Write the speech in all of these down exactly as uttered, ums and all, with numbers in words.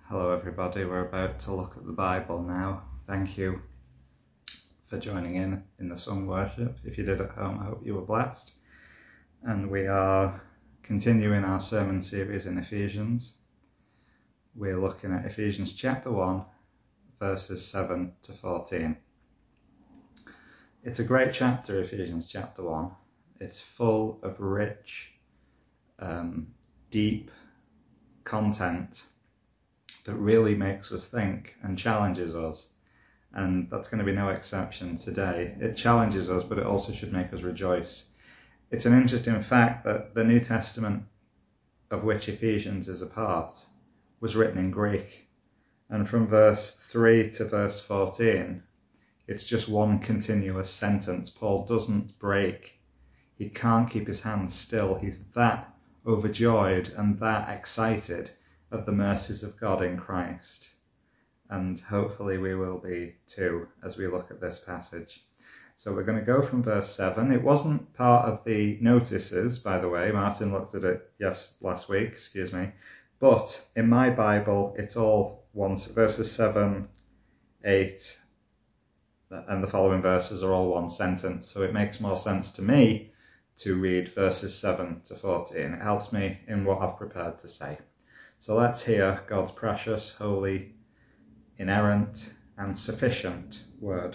Hello everybody, we're about to look at the Bible now. Thank you for joining in in the sung worship. If you did at home, I hope you were blessed. And we are continuing our sermon series in Ephesians. We're looking at Ephesians chapter one, verses seven to fourteen. It's a great chapter, Ephesians chapter one. It's full of rich, um, deep content that really makes us think and challenges us. And that's going to be no exception today. It challenges us, but it also should make us rejoice. It's an interesting fact that the New Testament, of which Ephesians is a part, was written in Greek. And from verse three to verse fourteen, it's just one continuous sentence. Paul doesn't break. He can't keep his hands still. He's that overjoyed and that excited of the mercies of God in Christ. And hopefully we will be too as we look at this passage. So we're going to go from verse seven. It wasn't part of the notices, by the way. Martin looked at it yes last week, excuse me. But in my Bible, it's all one, verses seven, eight, and the following verses are all one sentence. So it makes more sense to me to read verses seven to fourteen. It helps me in what I've prepared to say. So let's hear God's precious, holy, inerrant, and sufficient word.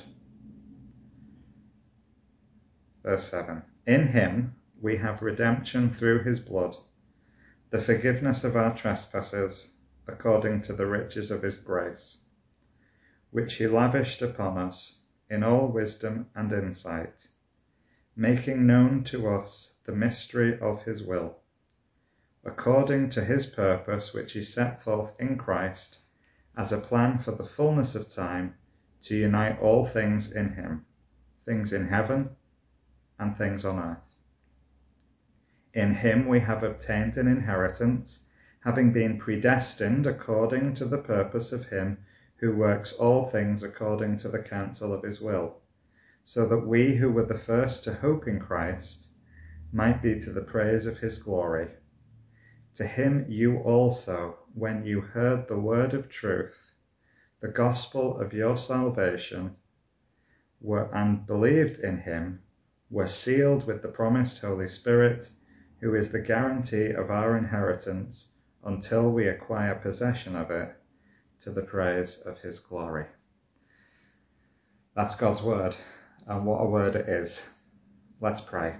Verse seven. In him we have redemption through his blood, the forgiveness of our trespasses, according to the riches of his grace, which he lavished upon us in all wisdom and insight, making known to us the mystery of his will, according to his purpose which he set forth in Christ as a plan for the fullness of time, to unite all things in him, things in heaven and things on earth. In him we have obtained an inheritance, having been predestined according to the purpose of him who works all things according to the counsel of his will, so that we who were the first to hope in Christ might be to the praise of his glory. To him you also, when you heard the word of truth, the gospel of your salvation, were and believed in him, were sealed with the promised Holy Spirit, who is the guarantee of our inheritance until we acquire possession of it, to the praise of his glory. That's God's word, and what a word it is. Let's pray.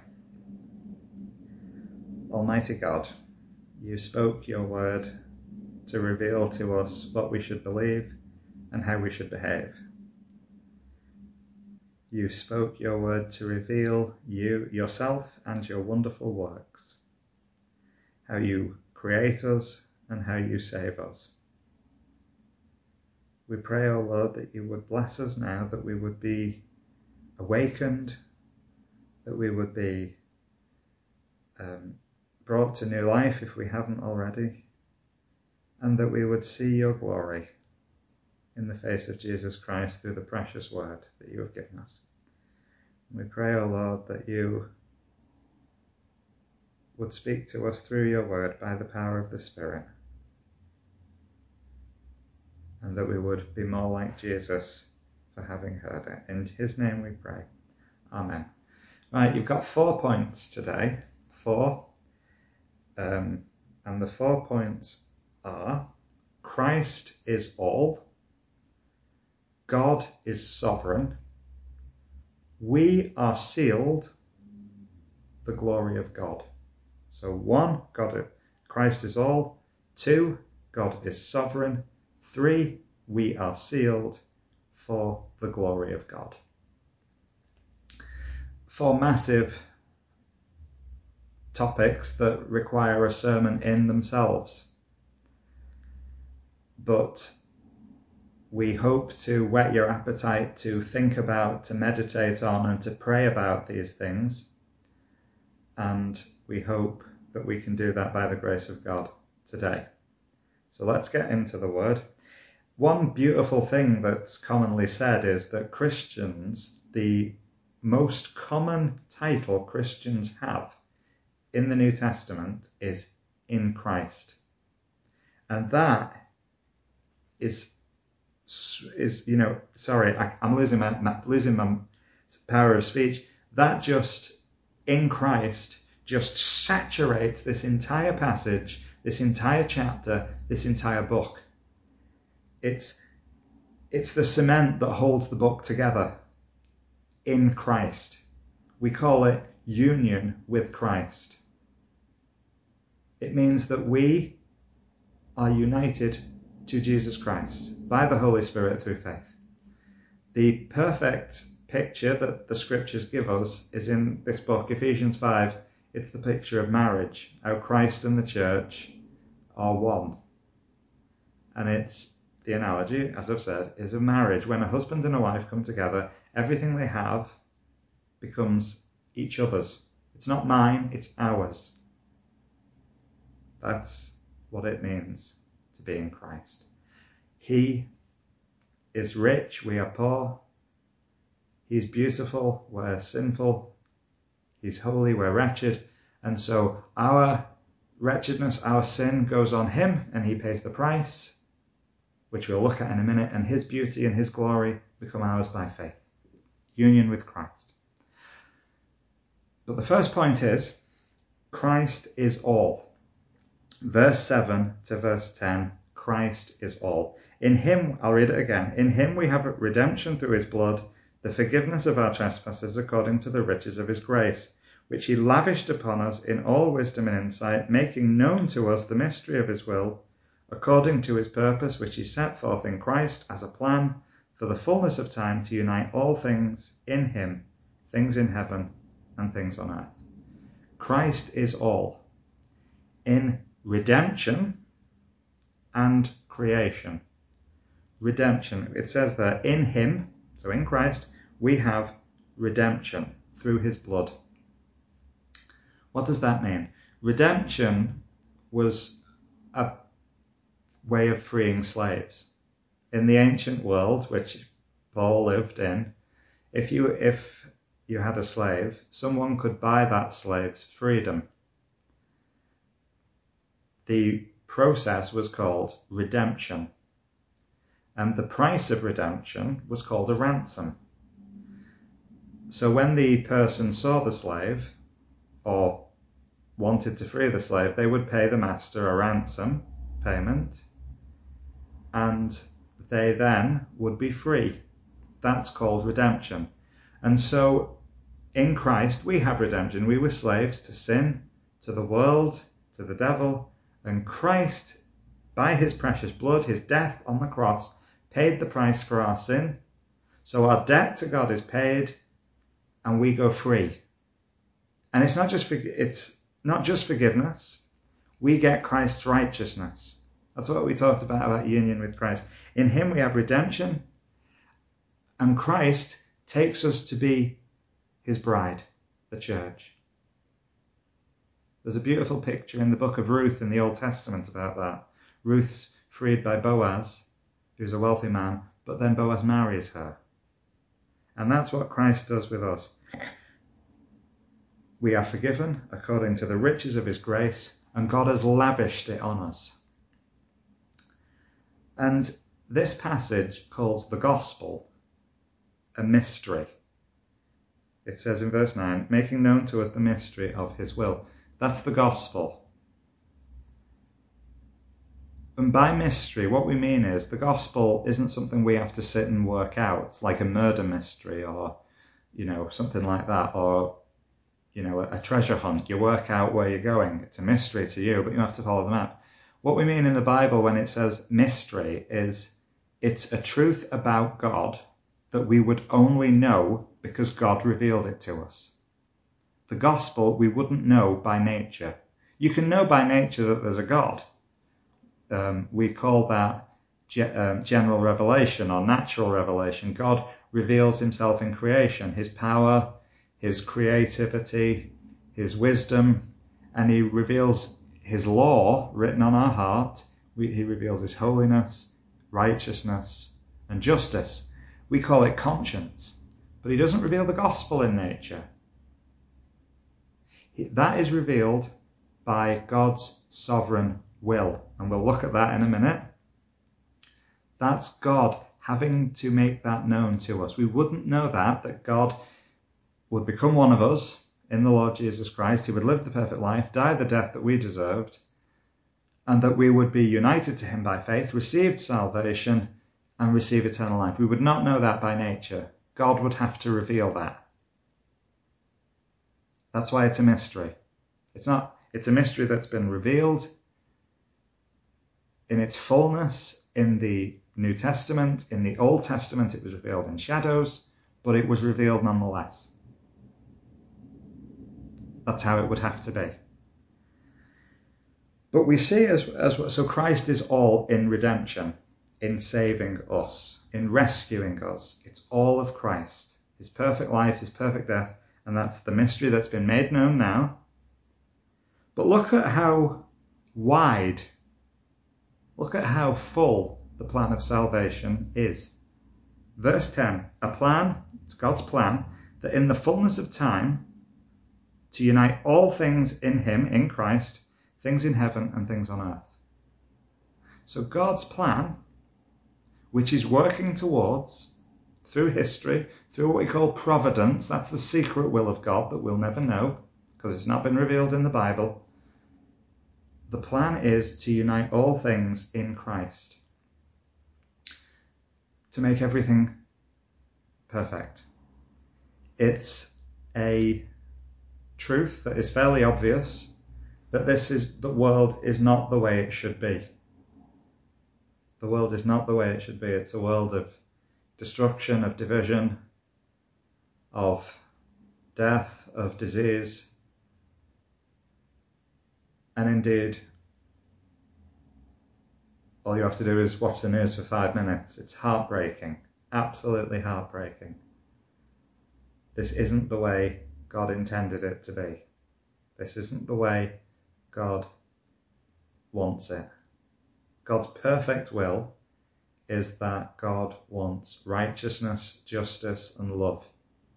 Almighty God, you spoke your word to reveal to us what we should believe and how we should behave. You spoke your word to reveal you, yourself, and your wonderful works, how you create us and how you save us. We pray, O Lord, that you would bless us now, that we would be awakened, that we would be um, brought to new life if we haven't already, and that we would see your glory in the face of Jesus Christ through the precious word that you have given us. And we pray, O Lord, that you would speak to us through your word by the power of the Spirit, and that we would be more like Jesus for having heard it. In his name we pray. Amen. Right, you've got four points today. Four. Um, and the four points are: Christ is all, God is sovereign, we are sealed, the glory of God. So one, God, Christ is all. Two, God is sovereign. Three, we are sealed. Four, the glory of God. Four massive topics that require a sermon in themselves. But we hope to whet your appetite to think about, to meditate on, and to pray about these things. And we hope that we can do that by the grace of God today. So let's get into the word. One beautiful thing that's commonly said is that Christians, the most common title Christians have in the New Testament is in Christ. And that is, is you know, sorry, I, I'm losing my, my losing my power of speech. That just, in Christ, just saturates this entire passage, this entire chapter, this entire book. It's, it's the cement that holds the book together in Christ. We call it union with Christ. It means that we are united to Jesus Christ by the Holy Spirit through faith. The perfect picture that the scriptures give us is in this book, Ephesians five. It's the picture of marriage, how Christ and the church are one. And it's the analogy, as I've said, is of marriage. When a husband and a wife come together, everything they have becomes each other's. It's not mine, it's ours. That's what it means to be in Christ. He is rich, we are poor. He's beautiful, we're sinful. He's holy, we're wretched. And so our wretchedness, our sin goes on him, and he pays the price, which we'll look at in a minute, and his beauty and his glory become ours by faith. Union with Christ. But the first point is, Christ is all. Verse seven to verse ten, Christ is all. In him, I'll read it again, in him we have redemption through his blood, the forgiveness of our trespasses according to the riches of his grace, which he lavished upon us in all wisdom and insight, making known to us the mystery of his will, according to his purpose, which he set forth in Christ as a plan for the fullness of time to unite all things in him, things in heaven and things on earth. Christ is all. In redemption and creation. Redemption, it says there, in him, so in Christ, we have redemption through his blood. What does that mean? Redemption was a way of freeing slaves. In the ancient world, which Paul lived in, if you if you had a slave, someone could buy that slave's freedom. The process was called redemption, and the price of redemption was called a ransom. So when the person saw the slave or wanted to free the slave, they would pay the master a ransom payment, and they then would be free. That's called redemption. And so in Christ we have redemption. We were slaves to sin, to the world, to the devil, and Christ, by his precious blood, his death on the cross, paid the price for our sin. So our debt to God is paid, and we go free. And it's not just for, it's not just forgiveness. We get Christ's righteousness. That's what we talked about, about union with Christ. In him we have redemption, and Christ takes us to be his bride, the church. There's a beautiful picture in the book of Ruth in the Old Testament about that. Ruth's freed by Boaz, who's a wealthy man, but then Boaz marries her. And that's what Christ does with us. We are forgiven according to the riches of his grace, and God has lavished it on us. And this passage calls the gospel a mystery. It says in verse nine, making known to us the mystery of his will. That's the gospel. And by mystery, what we mean is the gospel isn't something we have to sit and work out, like a murder mystery or, you know, something like that, or, you know, a, a treasure hunt. You work out where you're going. It's a mystery to you, but you have to follow the map. What we mean in the Bible when it says mystery is it's a truth about God that we would only know because God revealed it to us. The gospel we wouldn't know by nature. You can know by nature that there's a God. Um, we call that ge- um, general revelation or natural revelation. God reveals himself in creation, his power, his creativity, his wisdom, and he reveals his law written on our heart. We, he reveals his holiness, righteousness, and justice. We call it conscience, but he doesn't reveal the gospel in nature. That is revealed by God's sovereign will, and we'll look at that in a minute. That's God having to make that known to us. We wouldn't know that, that God would become one of us in the Lord Jesus Christ. He would live the perfect life, die the death that we deserved, and that we would be united to him by faith, received salvation, and receive eternal life. We would not know that by nature. God would have to reveal that. That's why it's a mystery. It's not, it's a mystery that's been revealed in its fullness in the New Testament. In the Old Testament, it was revealed in shadows, but it was revealed nonetheless. That's how it would have to be. But we see as, as so Christ is all in redemption, in saving us, in rescuing us. It's all of Christ, his perfect life, his perfect death, and that's the mystery that's been made known now. But look at how wide, look at how full the plan of salvation is. Verse ten, a plan, it's God's plan, that in the fullness of time, to unite all things in him, in Christ, things in heaven and things on earth. So God's plan, which is working towards, through history, through what we call providence, that's the secret will of God that we'll never know, because it's not been revealed in the Bible. The plan is to unite all things in Christ, to make everything perfect. It's a truth that is fairly obvious, that this is the world is not the way it should be. The world is not the way it should be. It's a world of destruction, of division, of death, of disease. And indeed, all you have to do is watch the news for five minutes. It's heartbreaking, absolutely heartbreaking. This isn't the way God intended it to be. This isn't the way God wants it. God's perfect will is that God wants righteousness, justice, and love.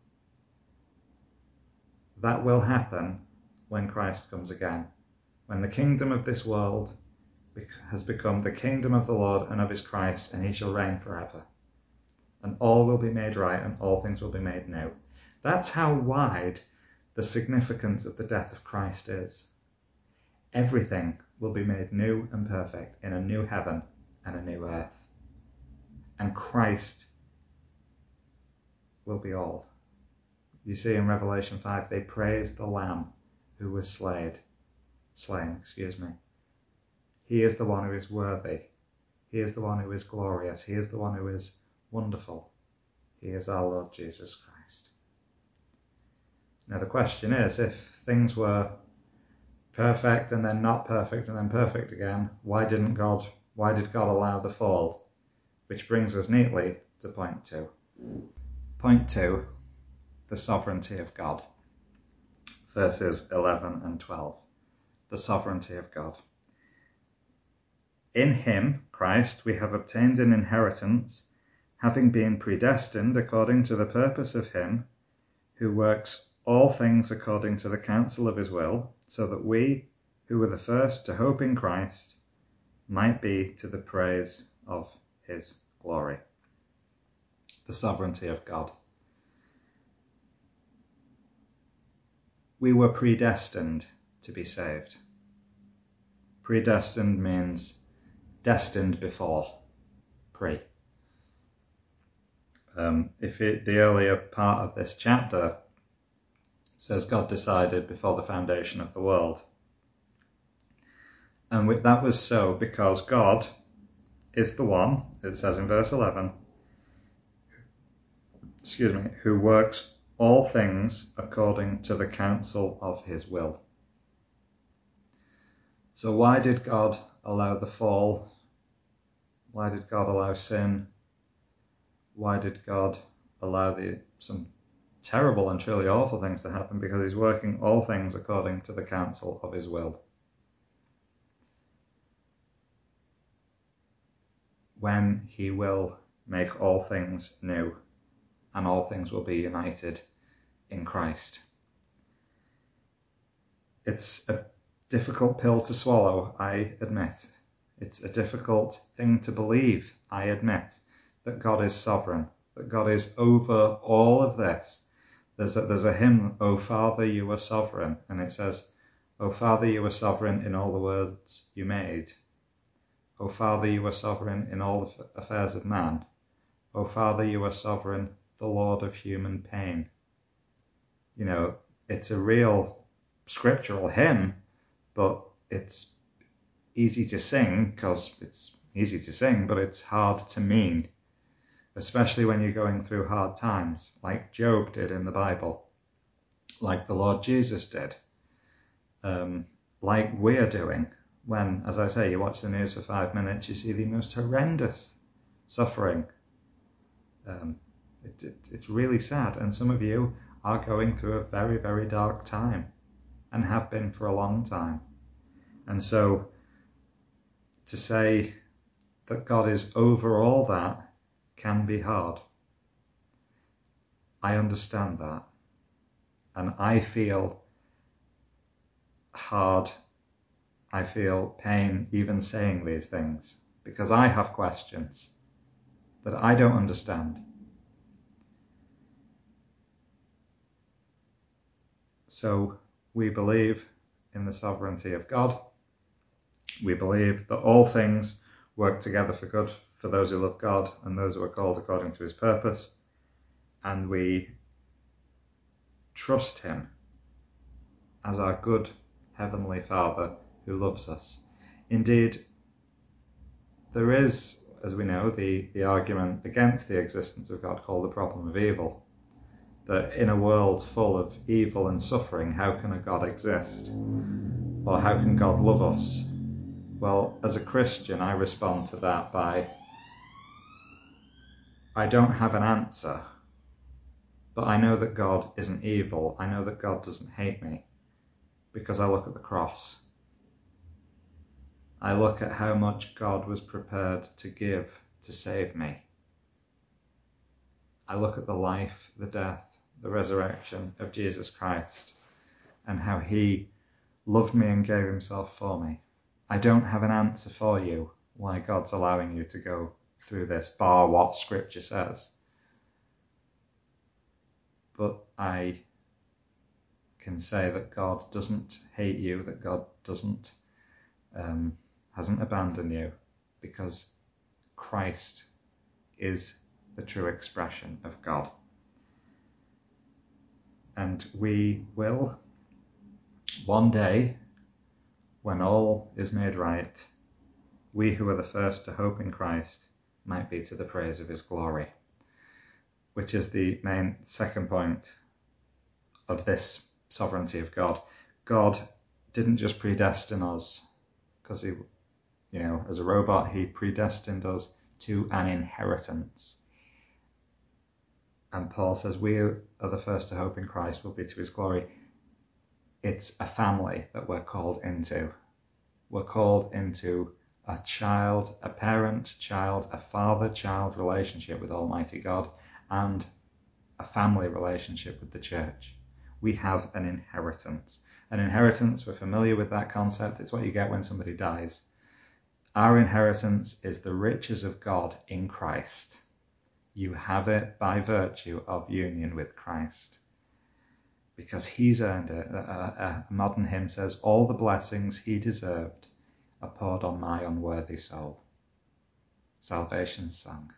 That will happen when Christ comes again, when the kingdom of this world has become the kingdom of the Lord and of his Christ, and he shall reign forever. And all will be made right, and all things will be made new. That's how wide the significance of the death of Christ is. Everything will be made new and perfect in a new heaven and a new earth. And Christ will be all. You see in Revelation five, they praise the Lamb who was slain. Slain, excuse me. He is the one who is worthy. He is the one who is glorious. He is the one who is wonderful. He is our Lord Jesus Christ. Now the question is, if things were perfect and then not perfect and then perfect again, why didn't God, why did God allow the fall? Which brings us neatly to point two. Point two, the sovereignty of God. Verses eleven and twelve. The sovereignty of God. In him, Christ, we have obtained an inheritance, having been predestined according to the purpose of him who works all things according to the counsel of his will, so that we, who were the first to hope in Christ, might be to the praise of his glory. The sovereignty of God. We were predestined to be saved. Predestined means destined before, pre. Um, if it, the earlier part of this chapter says God decided before the foundation of the world. And that was so because God is the one, it says in verse eleven, excuse me, who works all things according to the counsel of his will. So why did God allow the fall? Why did God allow sin? Why did God allow the some terrible and truly awful things to happen? Because he's working all things according to the counsel of his will. When he will make all things new, and all things will be united in Christ. It's a difficult pill to swallow, I admit. It's a difficult thing to believe, I admit, that God is sovereign, that God is over all of this. There's a, there's a hymn, O Father, you are sovereign, and it says, O Father, you are sovereign in all the worlds you made. O Father, you are sovereign in all the affairs of man. O Father, you are sovereign, the Lord of human pain. You know, it's a real scriptural hymn, but it's easy to sing because it's easy to sing, but it's hard to mean, especially when you're going through hard times, like Job did in the Bible, like the Lord Jesus did, um, like we're doing when, as I say, you watch the news for five minutes, you see the most horrendous suffering. Um, it, it, it's really sad, and some of you are going through a very, very dark time and have been for a long time. And so to say that God is over all that can be hard. I understand that. And I feel hard, I feel pain even saying these things, because I have questions that I don't understand. So we believe in the sovereignty of God. We believe that all things work together for good for those who love God and those who are called according to his purpose. And we trust him as our good heavenly Father who loves us. Indeed, there is, as we know, the, the argument against the existence of God called the problem of evil. That in a world full of evil and suffering, how can a God exist? Or how can God love us? Well, as a Christian, I respond to that by, I don't have an answer, but I know that God isn't evil. I know that God doesn't hate me because I look at the cross. I look at how much God was prepared to give to save me. I look at the life, the death, the resurrection of Jesus Christ and how he loved me and gave himself for me. I don't have an answer for you why God's allowing you to go through this, bar what Scripture says. But I can say that God doesn't hate you, that God doesn't, um, hasn't abandoned you, because Christ is the true expression of God. And we will, one day, when all is made right, we who are the first to hope in Christ might be to the praise of his glory, which is the main second point of this sovereignty of God. God didn't just predestine us because he, you know, as a robot, he predestined us to an inheritance. And Paul says we are the first to hope in Christ will be to his glory. It's a family that we're called into. We're called into a child, a parent, child, a father-child relationship with Almighty God and a family relationship with the church. We have an inheritance. An inheritance, we're familiar with that concept. It's what you get when somebody dies. Our inheritance is the riches of God in Christ. You have it by virtue of union with Christ. Because he's earned it. A, a modern hymn says, all the blessings he deserved are poured on my unworthy soul. Salvation's song.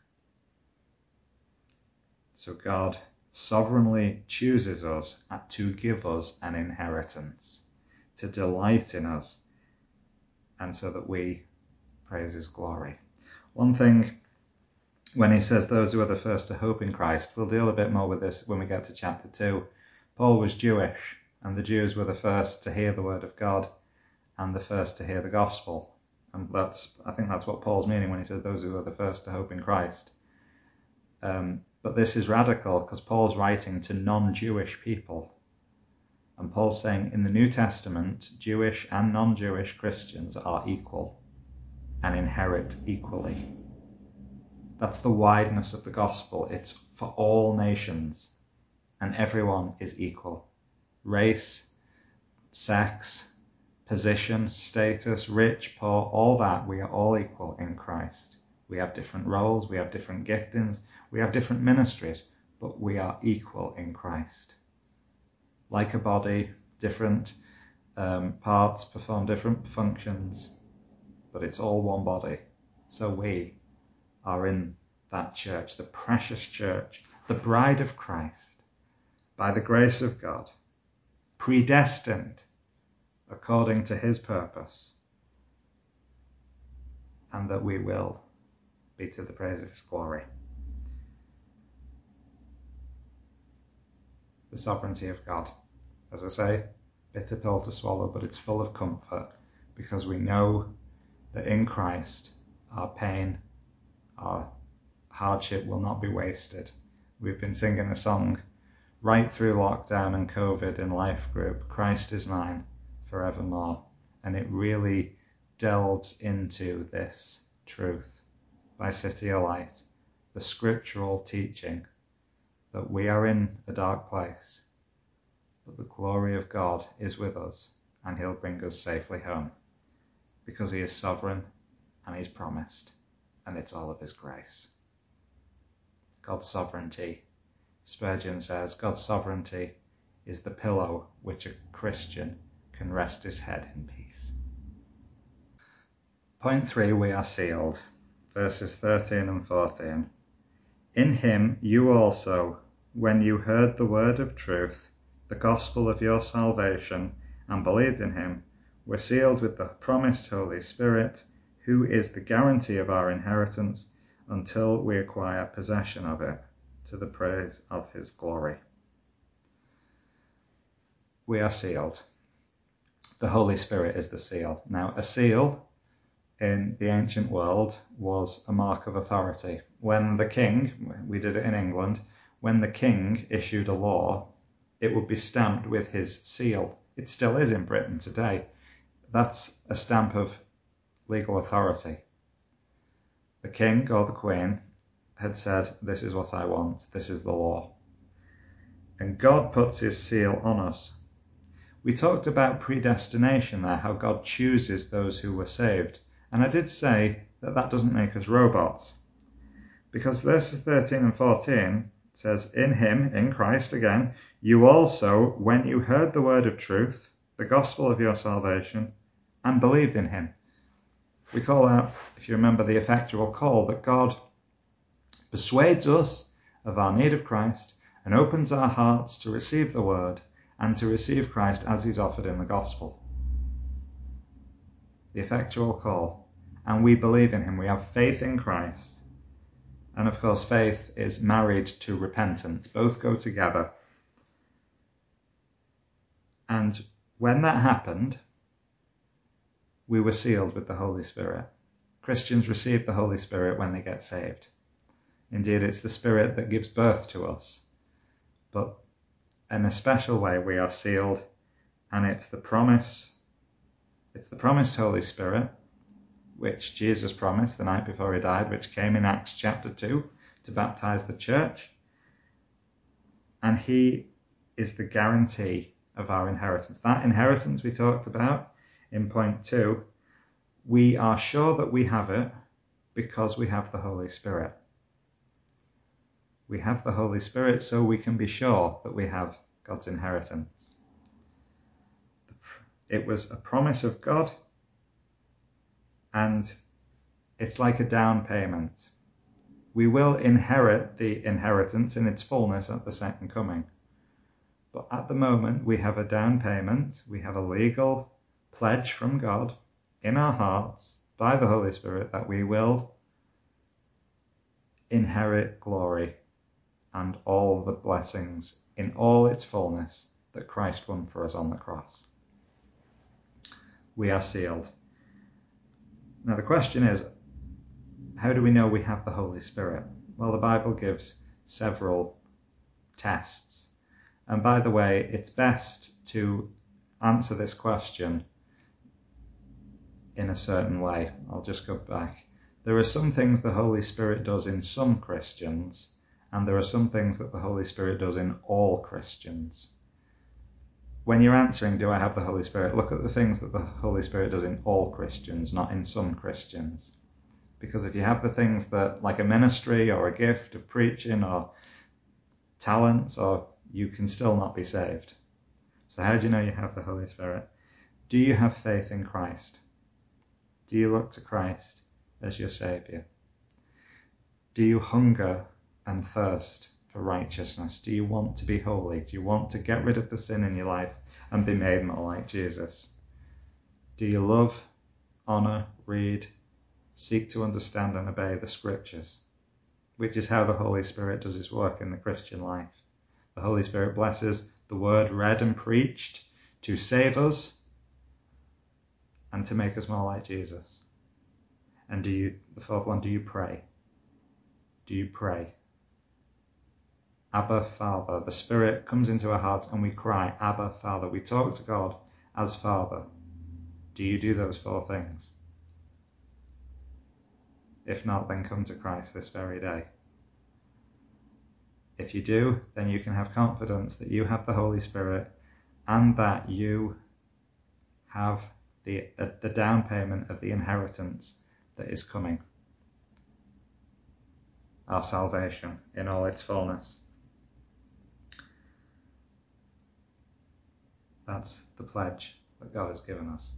So God sovereignly chooses us to give us an inheritance, to delight in us, and so that we praise his glory. One thing, when he says those who are the first to hope in Christ, we'll deal a bit more with this when we get to chapter two. Paul was Jewish, and the Jews were the first to hear the word of God and the first to hear the gospel. And that's, I think that's what Paul's meaning when he says those who are the first to hope in Christ. Um, but this is radical because Paul's writing to non-Jewish people. And Paul's saying in the New Testament, Jewish and non-Jewish Christians are equal and inherit equally. That's the wideness of the gospel. It's for all nations and everyone is equal. Race, sex, position, status, rich, poor, all that, we are all equal in Christ. We have different roles, we have different giftings, we have different ministries, but we are equal in Christ. Like a body, different um, parts perform different functions, but it's all one body. So we are in that church, the precious church, the bride of Christ, by the grace of God, predestined according to his purpose, and that we will be to the praise of his glory. The sovereignty of God. As I say, bitter pill to swallow, but it's full of comfort because we know that in Christ our pain, our hardship will not be wasted. We've been singing a song right through lockdown and COVID in life group, Christ is mine forevermore, and it really delves into this truth by City of Light, the scriptural teaching that we are in a dark place, but the glory of God is with us and he'll bring us safely home because he is sovereign and he's promised, and it's all of his grace. God's sovereignty, Spurgeon says, God's sovereignty is the pillow which a Christian can rest his head in peace. Point three, we are sealed. Verses thirteen and fourteen. In him you also, when you heard the word of truth, the gospel of your salvation, and believed in him, were sealed with the promised Holy Spirit, who is the guarantee of our inheritance until we acquire possession of it, to the praise of his glory. We are sealed. The Holy Spirit is the seal. Now, a seal in the ancient world was a mark of authority. When the king, we did it in England, when the king issued a law, it would be stamped with his seal. It still is in Britain today. That's a stamp of legal authority. The king or the queen had said, this is what I want, this is the law. And God puts his seal on us. We talked about predestination there, how God chooses those who were saved. And I did say that that doesn't make us robots. Because verses thirteen and fourteen says, in him, in Christ again, you also, when you heard the word of truth, the gospel of your salvation, and believed in him. We call that, if you remember, the effectual call, that God persuades us of our need of Christ and opens our hearts to receive the word and to receive Christ as he's offered in the gospel. The effectual call. And we believe in him. We have faith in Christ. And of course, faith is married to repentance. Both go together. And when that happened, we were sealed with the Holy Spirit. Christians receive the Holy Spirit when they get saved. Indeed, it's the Spirit that gives birth to us. But in a special way, we are sealed, and it's the promise, it's the promised Holy Spirit, which Jesus promised the night before he died, which came in Acts chapter two to baptize the church. And he is the guarantee of our inheritance. That inheritance we talked about in point two, we are sure that we have it because we have the Holy Spirit. We have the Holy Spirit so we can be sure that we have God's inheritance. It was a promise of God, and it's like a down payment. We will inherit the inheritance in its fullness at the second coming. But at the moment, we have a down payment, we have a legal pledge from God in our hearts by the Holy Spirit that we will inherit glory and all the blessings in all its fullness that Christ won for us on the cross. We are sealed. Now the question is, how do we know we have the Holy Spirit? Well, the Bible gives several tests. And by the way, it's best to answer this question in a certain way. I'll just go back. There are some things the Holy Spirit does in some Christians, and there are some things that the Holy Spirit does in all Christians. when you're answering, do I have the Holy Spirit? Look at the things that the Holy Spirit does in all Christians, not in some Christians. Because if you have the things that, like a ministry or a gift of preaching or talents, or you can still not be saved. So how do you know you have the Holy Spirit? Do you have faith in Christ? Do you look to Christ as your Saviour? Do you hunger and thirst for righteousness? Do you want to be holy? Do you want to get rid of the sin in your life and be made more like Jesus? Do you love, honour, read, seek to understand and obey the Scriptures? Which is how the Holy Spirit does his work in the Christian life. The Holy Spirit blesses the word read and preached to save us and to make us more like Jesus. And do you, the fourth one, do you pray? Do you pray? Abba, Father. The Spirit comes into our hearts and we cry, Abba, Father. We talk to God as Father. Do you do those four things? If not, then come to Christ this very day. If you do, then you can have confidence that you have the Holy Spirit and that you have the, uh, the down payment of the inheritance that is coming. Our salvation in all its fullness. That's the pledge that God has given us.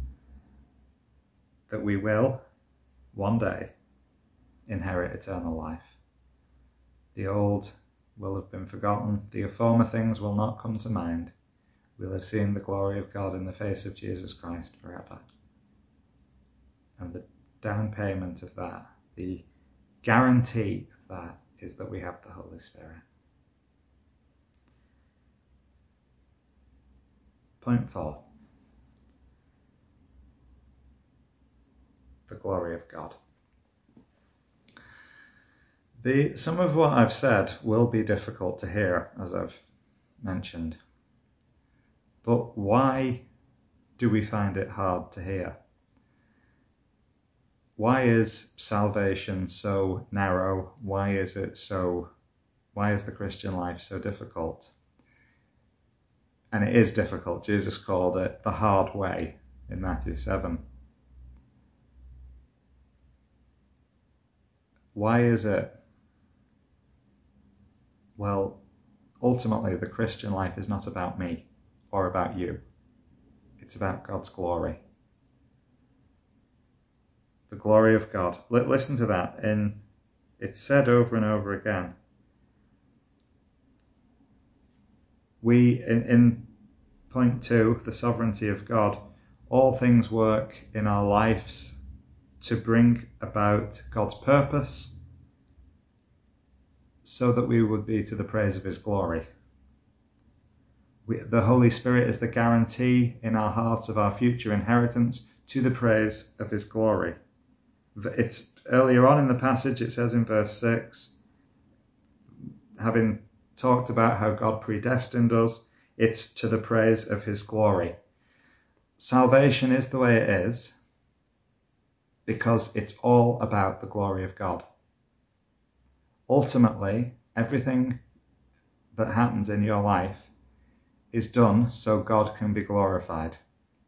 That we will, one day, inherit eternal life. The old will have been forgotten. The former things will not come to mind. We'll have seen the glory of God in the face of Jesus Christ forever. And the down payment of that, the guarantee of that, is that we have the Holy Spirit. Point four. The glory of God. The, some of what I've said will be difficult to hear, as I've mentioned. But why do we find it hard to hear? Why is salvation so narrow? Why is it so, why is the Christian life so difficult? And it is difficult. Jesus called it the hard way in Matthew seven. Why is it? Well, ultimately, the Christian life is not about me or about you. It's about God's glory. The glory of God. Listen to that. In, it's said over and over again. We, in, in point two, the sovereignty of God, all things work in our lives to bring about God's purpose so that we would be to the praise of his glory. We, the Holy Spirit is the guarantee in our hearts of our future inheritance to the praise of his glory. It's earlier on in the passage, it says in verse six, having talked about how God predestined us, it's to the praise of his glory. Salvation is the way it is because it's all about the glory of God. Ultimately, everything that happens in your life is done so God can be glorified.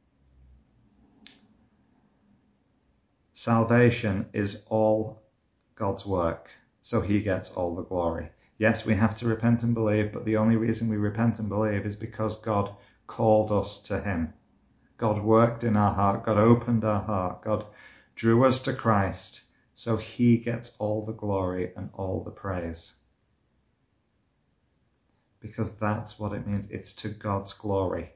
Salvation is all God's work, so he gets all the glory. Yes, we have to repent and believe, but the only reason we repent and believe is because God called us to him. God worked in our heart, God opened our heart, God drew us to Christ, so he gets all the glory and all the praise. Because that's what it means. It's to God's glory.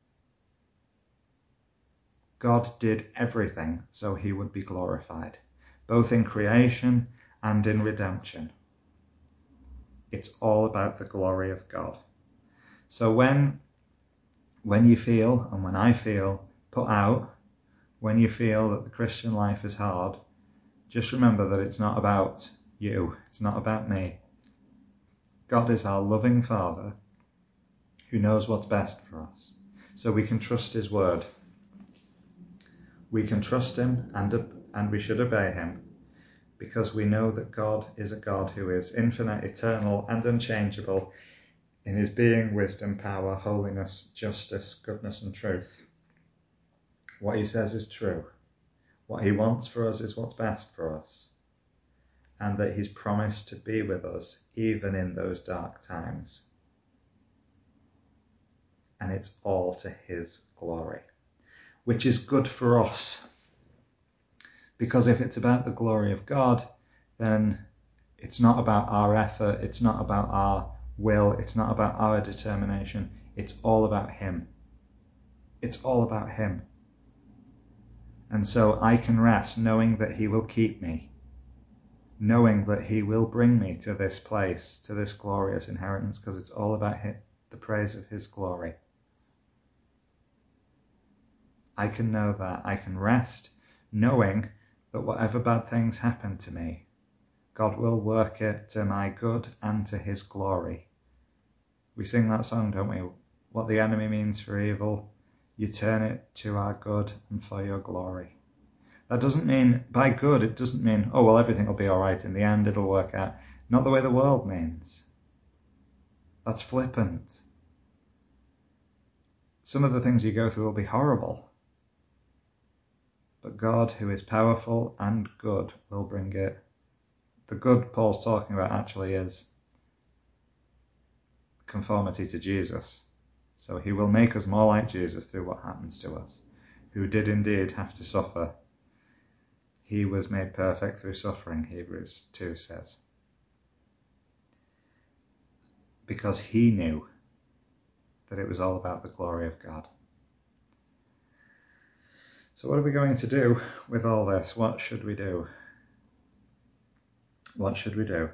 God did everything so he would be glorified, both in creation and in redemption. It's all about the glory of God. So when, when you feel, and when I feel, put out, when you feel that the Christian life is hard, just remember that it's not about you. It's not about me. God is our loving Father who knows what's best for us. So we can trust his word. We can trust him and, and we should obey him because we know that God is a God who is infinite, eternal, and unchangeable. in his being, wisdom, power, holiness, justice, goodness and truth. What he says is true. What he wants for us is what's best for us. And that he's promised to be with us even in those dark times. And it's all to his glory, which is good for us. Because if it's about the glory of God, then it's not about our effort, it's not about our will, it's not about our determination, it's all about him. It's all about him. And so I can rest knowing that he will keep me, knowing that he will bring me to this place, to this glorious inheritance, because it's all about him, the praise of his glory. I can know that. I can rest knowing that whatever bad things happen to me, God will work it to my good and to his glory. We sing that song, don't we? What the enemy means for evil, you turn it to our good and for your glory. That doesn't mean, by good, it doesn't mean, oh, well, everything will be all right in the end, it'll work out. Not the way the world means. That's flippant. Some of the things you go through will be horrible. But God, who is powerful and good, will bring it. The good Paul's talking about actually is conformity to Jesus. So he will make us more like Jesus through what happens to us, who did indeed have to suffer. He was made perfect through suffering, Hebrews two says. Because he knew that it was all about the glory of God. So what are we going to do with all this? What should we do? What should we do?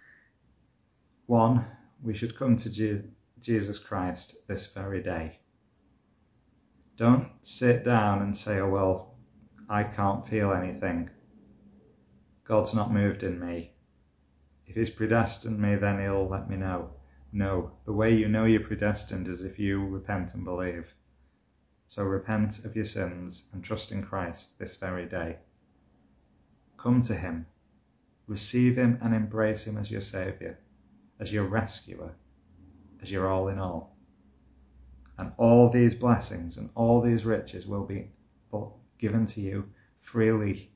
One, we should come to Je- Jesus Christ this very day. Don't sit down and say, oh, well, I can't feel anything. God's not moved in me. If he's predestined me, then he'll let me know. No, the way you know you're predestined is if you repent and believe. So repent of your sins and trust in Christ this very day. Come to him. Receive him and embrace him as your Saviour, as your rescuer, as your all in all. And all these blessings and all these riches will be given to you freely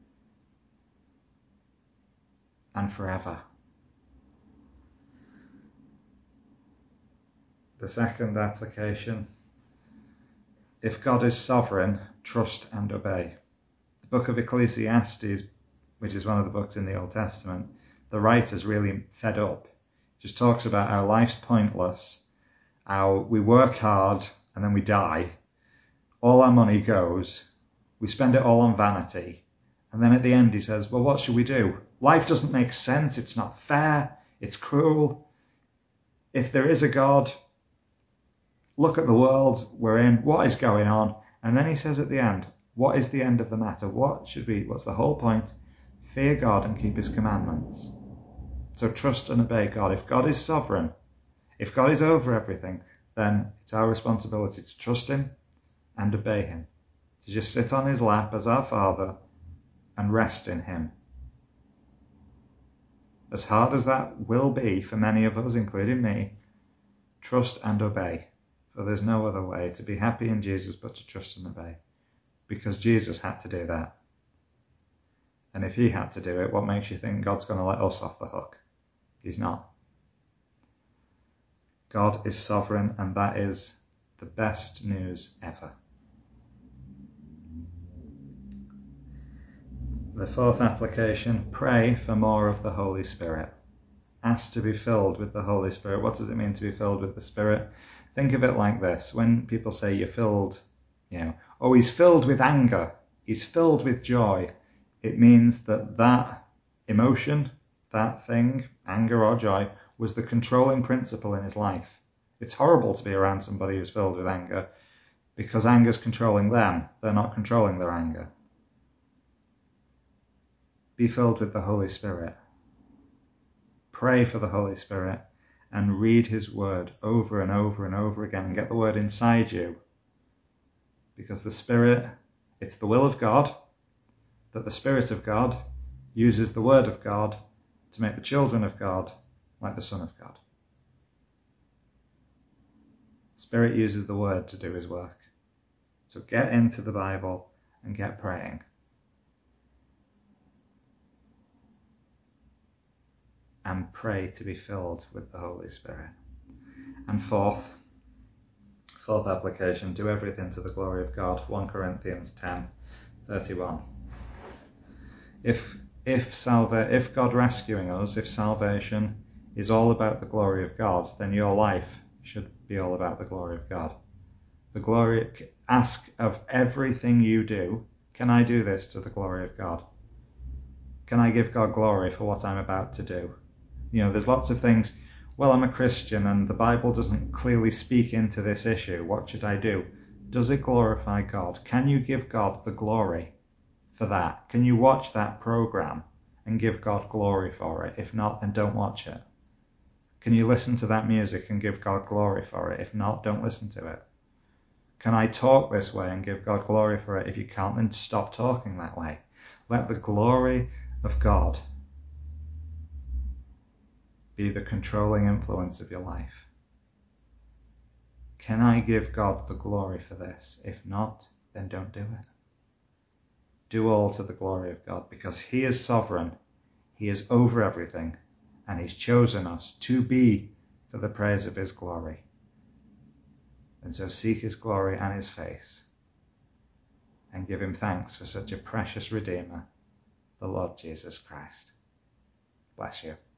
and forever. The second application, if God is sovereign, trust and obey. The book of Ecclesiastes, which is one of the books in the Old Testament, the writer's really fed up. He just talks about how life's pointless, how we work hard and then we die. All our money goes. We spend it all on vanity. And then at the end he says, well, what should we do? Life doesn't make sense. It's not fair. It's cruel. If there is a God, look at the world we're in. What is going on? And then he says at the end, what is the end of the matter? What should we, what's the whole point? Fear God and keep his commandments. So trust and obey God. If God is sovereign, if God is over everything, then it's our responsibility to trust him and obey him. To just sit on his lap as our Father and rest in him. As hard as that will be for many of us, including me, trust and obey. For there's no other way to be happy in Jesus but to trust and obey. Because Jesus had to do that. And if he had to do it, what makes you think God's going to let us off the hook? He's not. God is sovereign, and that is the best news ever. The fourth application, pray for more of the Holy Spirit. Ask to be filled with the Holy Spirit. What does it mean to be filled with the Spirit? Think of it like this. When people say you're filled, you know, oh, he's filled with anger, he's filled with joy, it means that that emotion, that thing, anger or joy, was the controlling principle in his life. It's horrible to be around somebody who's filled with anger because anger's controlling them. They're not controlling their anger. Be filled with the Holy Spirit. Pray for the Holy Spirit and read his word over and over and over again and get the word inside you. Because the Spirit, it's the will of God that the Spirit of God uses the word of God to make the children of God like the Son of God. Spirit uses the Word to do his work. So get into the Bible and get praying. And pray to be filled with the Holy Spirit. And fourth, fourth application, do everything to the glory of God. First Corinthians ten thirty-one. If if salva if God rescuing us, if salvation is all about the glory of God, then your life should be all about the glory of God. The glory, ask of everything you do, can I do this to the glory of God? Can I give God glory for what I'm about to do? You know, there's lots of things, well, I'm a Christian and the Bible doesn't clearly speak into this issue. What should I do? Does it glorify God? Can you give God the glory for that? Can you watch that program and give God glory for it? If not, then don't watch it. Can you listen to that music and give God glory for it? If not, don't listen to it. Can I talk this way and give God glory for it? If you can't, then stop talking that way. Let the glory of God be the controlling influence of your life. Can I give God the glory for this? If not, then don't do it. Do all to the glory of God, because he is sovereign, he is over everything, and he's chosen us to be for the praise of his glory. And so seek his glory and his face, and give him thanks for such a precious Redeemer, the Lord Jesus Christ. Bless you.